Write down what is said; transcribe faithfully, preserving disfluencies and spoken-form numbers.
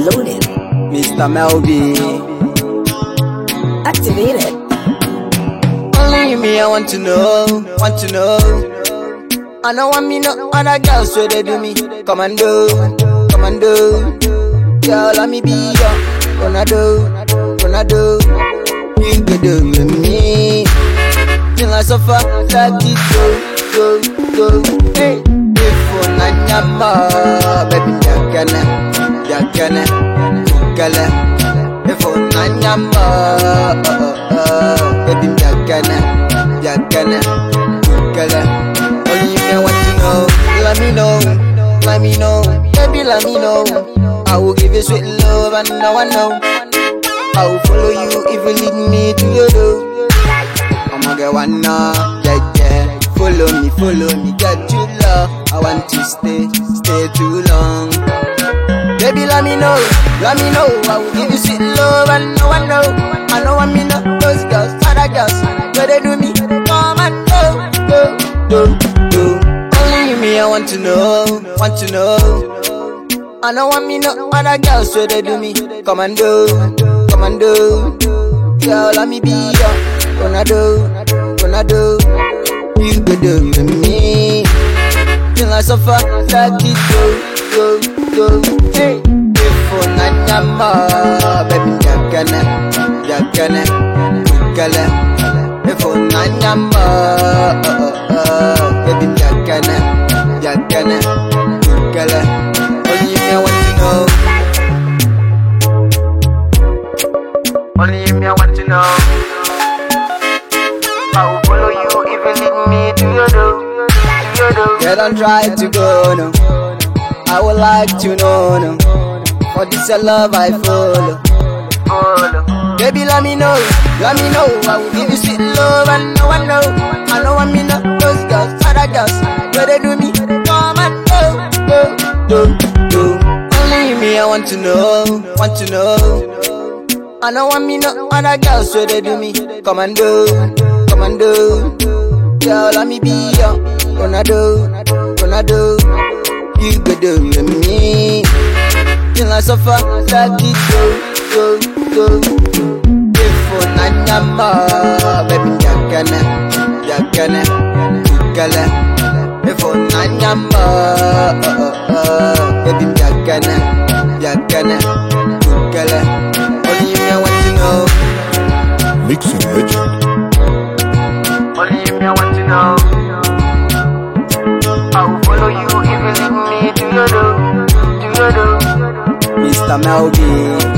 Loaded. Mister Melby. Activated. Only me I want to know, want to know. I know want me no other girls so they do me. Commando, commando. Girl, let me be your Ronaldo, Ronaldo. You go do with me till I suffer like this. Go, go, go. Hey, if you not nyama, baby, yakana, yakana, kukala. If you not nyama, oh oh oh, baby, yakana, yakana, kukala. Only me I want to know, let me know, let me know, baby, let me know. I will give you sweet love and now I know I will follow you if you lead me to your door. I'ma get one now, yeah, yeah. Follow me, follow me, get you love. I want to stay, stay too long. Baby, let me know, let me know. I will give you sweet love and now I know I know I mean those girls, other girls, where they do me, come and go, go, go, go. Only me I want to know, want to know. I know I mean no other girls so they do me. Commando, commando. Girl, let me be your Ronaldo, Ronaldo. You go do with me till I suffer like it. Go, go, go. Hey, if you not nyama, baby, yakana, yakana, kukala. If you not nyama, oh oh oh, baby, yakana, yakana, kukala. Only me I want to know. Only me I want to know. I will follow you if you lead me to your door, to your door. Yeah, don't try to go no. I would like to know no. For this your love I follow, follow. Baby, let me know, let me know. I will give you sweet love and now I know I know I mean those girls, other girls, where they do me, come and go, go, go, go. Only me I want to know, want to know. I know I mean no other girls so they do me. Commando, commando. Girl, let me be your Ronaldo, Ronaldo. You go do with me till I suffer like it. Go, go, go. If you not nyama, baby, yakana, yakana, kukala. If you not nyama, oh oh oh, baby, yakana, yakana, kukala. Only me I want to know. Mixing Legend. Only me I want to know. I will follow you if you lead me to your door, to your door. Mister Melby.